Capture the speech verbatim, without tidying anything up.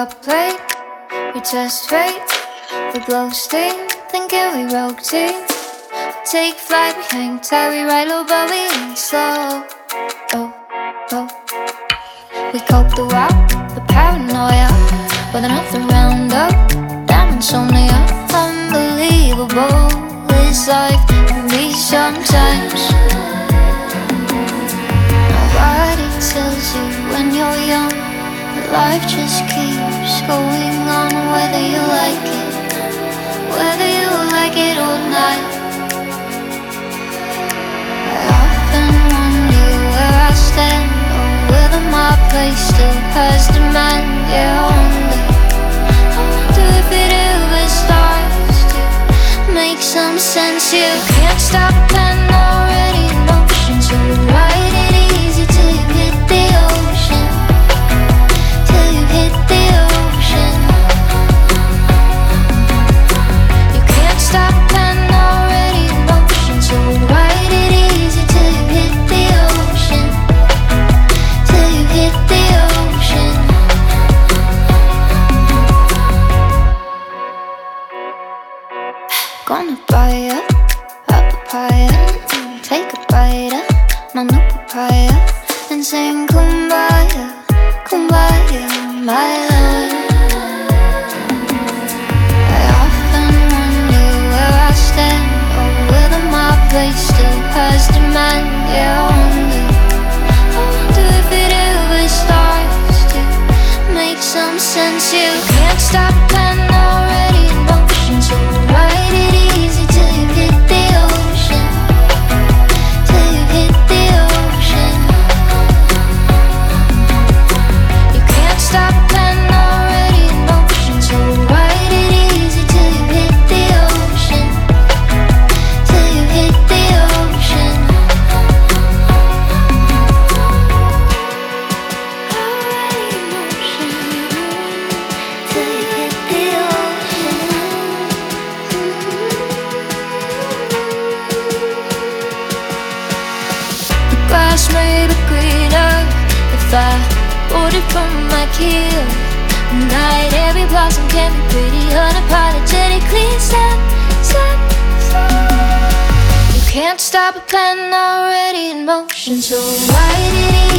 got played, we test fate, we blow steam, thinking we broke team. Take flight, we hang tight, we ride low but we ain't slow. Oh, oh. We cope the walk, the paranoia, with nothing round up, damn insomnia. Unbelievable, this life can be sometimes. Nobody tells you when you're young, but life just keeps going on. Whether you like it, whether you like it or not. I often wonder where I stand, or whether my place still has demand. Yeah, I wonder, I wonder if it ever starts to make some sense. You can't stop a pen already in motion, so you write it easy till you hit the ocean, till you hit the ocean. You can't stop a pen already in motion, so you write it easy till you hit the ocean, till you hit the ocean. Gonna buy ya a papaya, take a bite of my new papaya, and sing kumbaya, kumbaya, my love. I often wonder where I stand, or whether my place still has demand. Yeah, I wonder, I wonder if it ever starts to make some sense. You can't stop a pen already in motion, so write it easy till you hit the ocean, till you hit the ocean. You can't stop a pen already in motion, so write it easy till you hit the ocean, till you hit the ocean. Already in motion, till you hit the ocean. The grass may be greener if I ordered from IKEA. Night, every blossom can be pretty unapologetically snap, snap, snap. You can't stop a pen already in motion, so write it